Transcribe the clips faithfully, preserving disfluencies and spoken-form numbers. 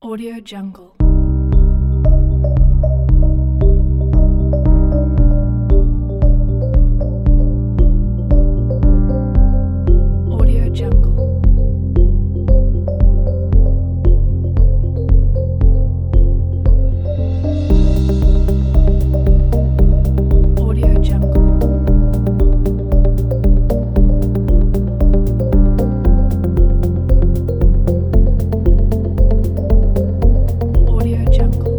Audio Jungle. Audio Jungle. Audio Jungle. Audio Jungle.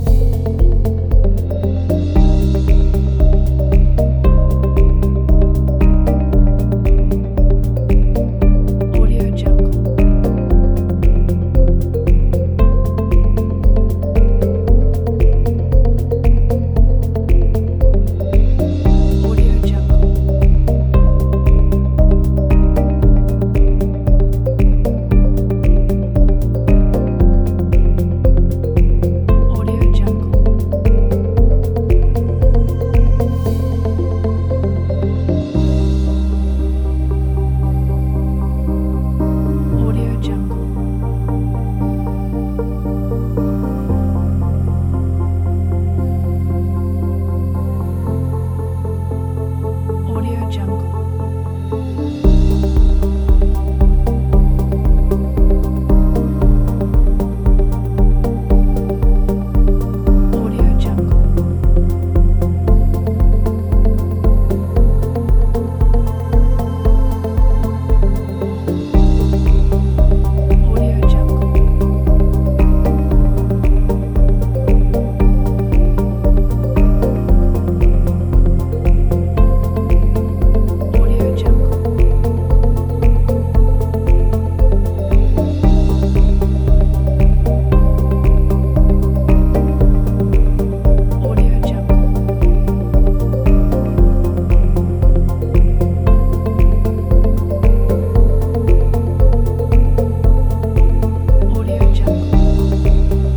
Audio Jungle. Audio Jungle. Audio Jungle. Audio Jungle. Audio Jungle. Audio Jungle. Audio Jungle. Audio Jungle. Audio Jungle. Audio Jungle.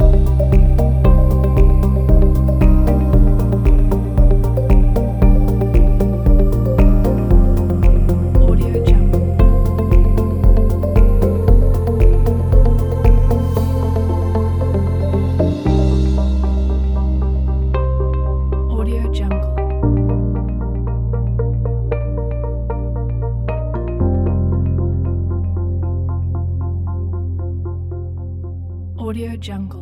Audio Jungle. Audio Jungle. Audio Jungle.